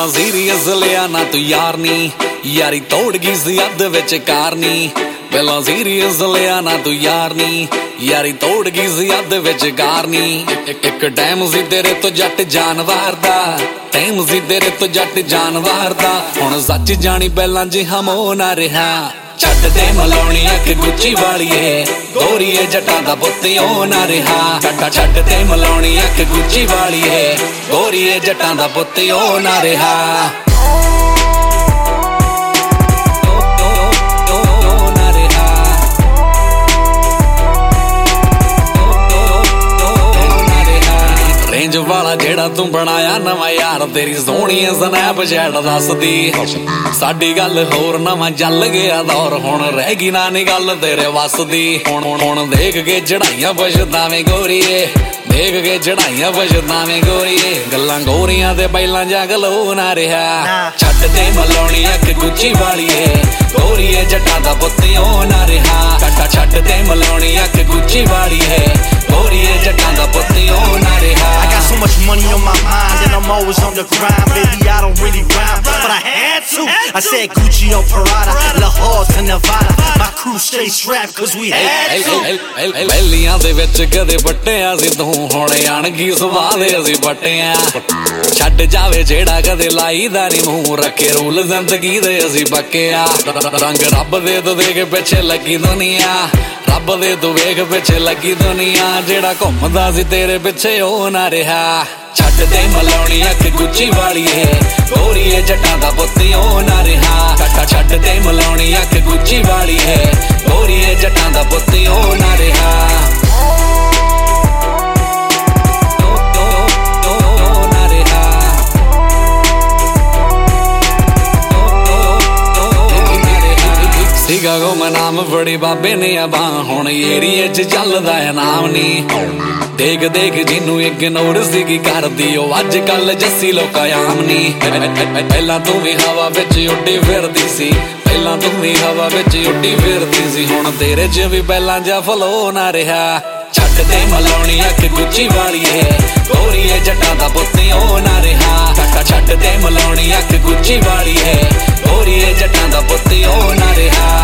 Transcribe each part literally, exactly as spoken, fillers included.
ਪਹਿਲਾਂ ਸੀਰੀਅਸ ਲਿਆ ਨਾ ਤੂੰ ਯਾਰ ਨੀ, ਯਾਰੀ ਤੋੜ ਗਈ ਸੀ ਅੱਧ ਵਿੱਚ ਕਾਰਨੀ। ਪਹਿਲਾਂ ਸੀਰੀਅਸ ਲਿਆ ਨਾ ਤੂੰ ਯਾਰ ਨੀ, ਯਾਰੀ ਤੋੜ ਗਈ ਸੀ ਅੱਧ ਵਿੱਚ ਕਾਰਨੀ। ਇੱਕ ਟਾਈਮ ਸੀ ਤੇਰੇ ਤੋਂ ਜੱਟ ਜਾਨਵਰ ਦਾ, ਟਾਈਮ ਸੀ ਤੇਰੇ ਤੋਂ ਜੱਟ ਜਾਨਵਰ ਦਾ। ਹੁਣ ਸੱਚ ਜਾਣੀ ਪਹਿਲਾਂ ਜਿਹਾ ਮੋਹ ਨਾ ਰਿਹਾ। ਛੱਡ ਦੇ ਮਲਾਉਣੀ ਅੱਖ ਗੁੱਚੀ ਵਾਲੀਏ, ਗੋਰੀਏ ਜੱਟਾਂ ਦਾ ਪੁੱਤ ਉਹ ਨਾ ਰਿਹਾ। ਛੱਡ ਦੇ ਮਲਾਉਣੀ ਅੱਖ ਗੁੱਚੀ ਵਾਲੀਏ, ਗੋਰੀਏ ਜੱਟਾਂ ਦਾ ਪੁੱਤ ਉਹ ਨਾ ਰਿਹਾ। ਰੇਂਜ ਵਾਲਾ ਜਿਹੜਾ ਤੂੰ ਬਣਾਇਆ ਨਵਾਂ ਯਾਰ, ਤੇਰੀ ਸੋਹਣੀ ਸਨੈਪਚੈਟ ਦੱਸਦੀ। ਸਾਡੀ ਗੱਲ ਹੋਰ ਨਵਾਂ ਚੱਲ ਗਿਆ ਦੌਰ, ਹੁਣ ਰਹਿ ਗਈ ਨਾ ਨੀ ਗੱਲ ਤੇਰੇ ਵੱਸ ਦੀ। ਹੁਣ ਹੁਣ ਦੇਖ ਕੇ ਚੜਾਈਆਂ ਪਛਤਾਵੇਂ ਗੋਰੀਏ, ਦੇਖ ਕੇ ਚੜਾਈਆਂ ਪਛਤਾਵੇਂ ਗੋਰੀਏ। ਗੱਲਾਂ ਗੋਰੀਆਂ ਤੇ ਪਹਿਲਾਂ ਜਗਲ ਹੋ ਨਾ ਰਿਹਾ। ਛੱਡ ਦੇ ਮਲਾਉਣੀ ਅੱਖ ਗੁੱਚੀ ਵਾਲੀਏ, ਗੋਰੀਏ ਜੱਟਾਂ ਦਾ ਪੁੱਤ ਉਹ ਨਾ ਰਿਹਾ। ਛੱਡ ਦੇ ਮਲਾਉਣੀ ਅੱਖ ਗੁੱਚੀ ਵਾਲੀਏ, ਗੋਰੀਏ ਜੱਟਾਂ ਦਾ ਪੁੱਤ ਉਹ ਨਾ ਰਿਹਾ। I got so much money on my mind and I'm always on the grind. Baby, I don't really rhyme, but I had to. I said Gucci on Prada, Lahore to Nevada. My crew stay strapped cause we had to. ਪਹਿਲੀਆਂ ਦੇ ਵਿੱਚ ਕਦੇ ਵੱਟਿਆ ਸੀ ਤੂੰ, ਹੁਣ ਅਣਗੀ ਸਵਾਦ ਅਸੀਂ ਵੱਟਿਆ। ਛੱਡ ਜਾਵੇ ਜਿਹੜਾ ਕਦੇ ਲਾਈਦਾ ਨੀ ਮੂੰਹ, ਰੱਖੇ ਰੂਲ ਜ਼ਿੰਦਗੀ ਦੇ ਅਸੀਂ ਪੱਕਿਆ। ਰੰਗ ਰੱਬ ਦੇ ਤੂੰ ਦੇਖ ਪਿੱਛੇ ਲੱਗੀ ਦੁਨੀਆ, ਰੱਬ ਦੇ ਤੂੰ ਵੇਖ ਪਿੱਛੇ ਲੱਗੀ ਦੁਨੀਆ। ਜਿਹੜਾ ਘੁੰਮਦਾ ਸੀ ਤੇਰੇ ਪਿੱਛੇ ਉਹ ਨਾ ਰਿਹਾ। ਛੱਡ ਦੇ ਮਲਾਉਣੀ ਅੱਖ ਗੁੱਚੀ ਵਾਲੀਏ, ਗੋਰੀਏ ਜੱਟਾਂ ਦਾ ਪੁੱਤ ਉਹ ਨਾ ਰਿਹਾ। ਛੱਡ ਦੇ ਮਲਾਉਣੀ ਅੱਖ ਗੁੱਚੀ ਵਾਲੀਏ, ਗੋਰੀਏ ਜੱਟਾਂ ਦਾ ਪੁੱਤ ਉਹ ਨਾ ਰਿਹਾ। ਸੀਗਾ ਗੁਮਨਾਮ ਬੜੀ ਬਾਬੇ ਨੇ ਅਬਾਂ, ਹੁਣ ਏਰੀਏ ਚ ਚੱਲਦਾ ਏ ਨਾਮ ਨੀ। ਦੇਖ ਦੇਖ ਜਿਹਨੂੰ ਇਗਨੋਰ ਸੀਗੀ ਕਰਦੀ, ਉਹ ਅੱਜ ਕੱਲ ਜੱਸੀ ਲੋਕਾਂ ਆਮ ਨੀ। ਪਹਿਲਾਂ ਤੂੰ ਵੀ ਹਵਾ ਵਿੱਚ ਉੱਡੀ ਫਿਰਦੀ ਸੀ, ਪਹਿਲਾਂ ਤੂੰ ਵੀ ਹਵਾ ਵਿੱਚ ਉੱਡੀ ਫਿਰਦੀ ਸੀ। ਹੁਣ ਤੇਰੇ ਚ ਵੀ ਪਹਿਲਾਂ ਜਿਹਾ ਫਲੋ ਨਾ ਰਿਹਾ। ਛੱਡ ਦੇ ਮਲਾਉਣੀ ਅੱਖ ਗੁੱਚੀ ਵਾਲੀਏ, ਗੋਰੀਏ ਜੱਟਾਂ ਦਾ ਪੁੱਤ ਉਹ ਨਾ ਰਿਹਾ। ਛੱਡ ਦੇ ਮਲਾਉਣੀ ਅੱਖ ਗੁੱਚੀ ਵਾਲੀਏ, ਗੋਰੀਏ ਜੱਟਾਂ ਦਾ ਪੁੱਤ ਉਹ ਨਾ ਰਿਹਾ।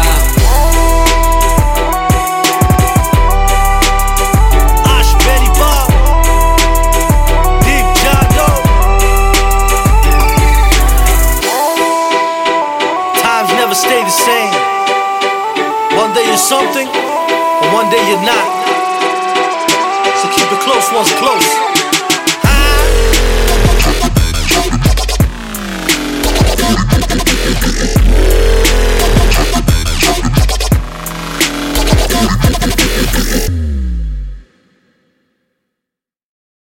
Stay the same. One day you're something, and one day you're not. So keep it close once close.